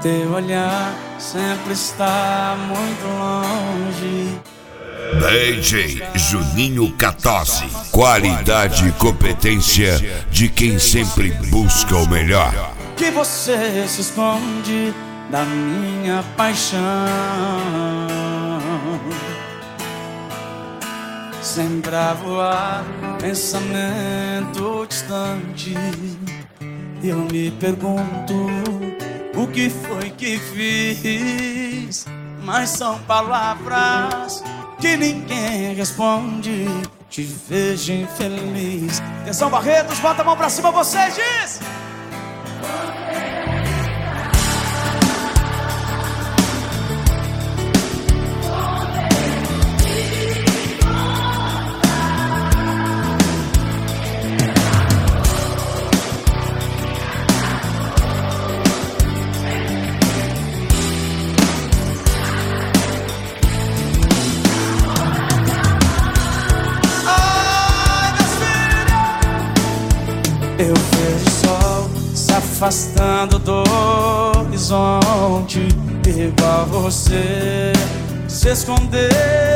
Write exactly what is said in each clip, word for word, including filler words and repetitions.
teu olhar sempre está muito longe. D J Juninho quatorze. Qualidade e competência de quem sempre busca o melhor. Que você se esconde da minha paixão, sempre a voar, pensamento distante. Eu me pergunto o que foi que fiz, mas são palavras que ninguém responde. Te vejo infeliz. Atenção, Barretos, bota a mão pra cima, você diz. Eu vejo o sol se afastando do horizonte, igual você se esconder.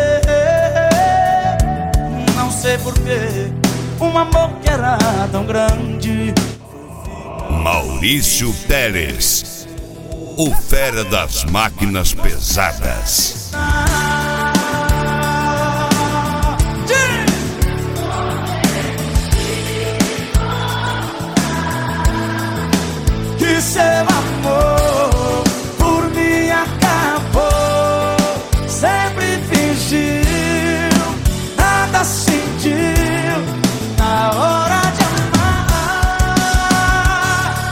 Não sei porquê, um amor que era tão grande. Maurício Teles, o fera das máquinas pesadas. Que seu amor por mim acabou, sempre fingiu, nada sentiu na hora de amar.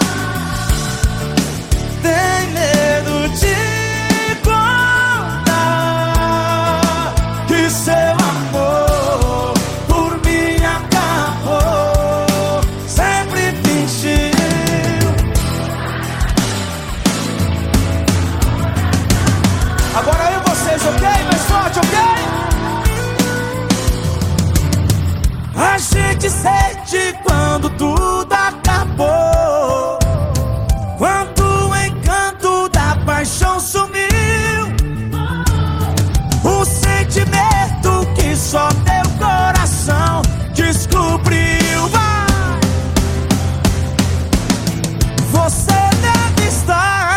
Tem medo de contar que seu amor por mim acabou, sempre fingiu. Agora eu e vocês, ok? Mais forte, ok? A gente sente quando tudo acabou, quando o encanto da paixão sumiu. O sentimento que só teu coração descobriu. Vai! Você deve estar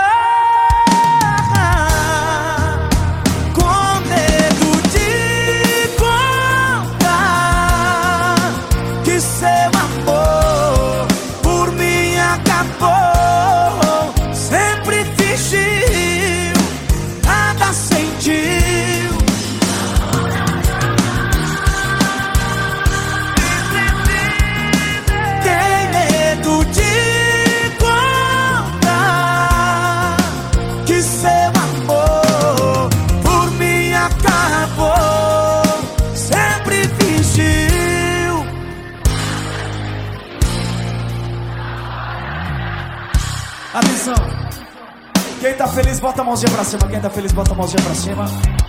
seu amor por mim acabou, sempre fingiu, nada sentiu. Tem medo de contar que seu amor por mim acabou, sempre fingiu. Atenção, quem tá feliz bota a mãozinha pra cima. Quem tá feliz bota a mãozinha pra cima.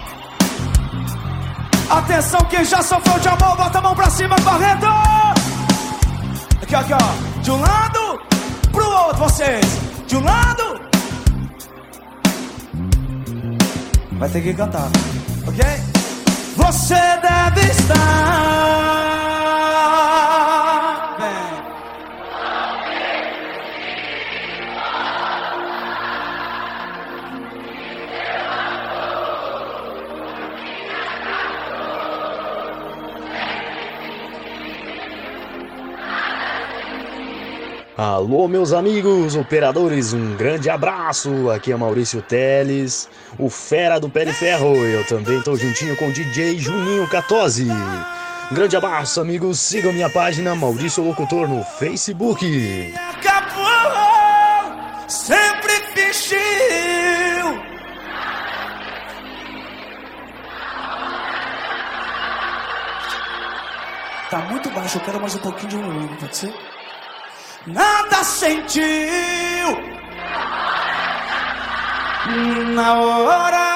Atenção, quem já sofreu de amor bota a mão pra cima, Barreto. Aqui, aqui, ó, de um lado pro outro, vocês. De um lado. Vai ter que cantar, ok? Você deve estar bem. Alô, meus amigos operadores, um grande abraço. Aqui é Maurício Teles, o fera do pé de ferro. Eu também tô juntinho com o D J Juninho quatorze. Um grande abraço, amigos. Sigam minha página Maurício Locutor no Facebook. Acabou, sempre fingiu. Tá muito baixo, eu quero mais um pouquinho de volume, pode ser? Nada sentiu na hora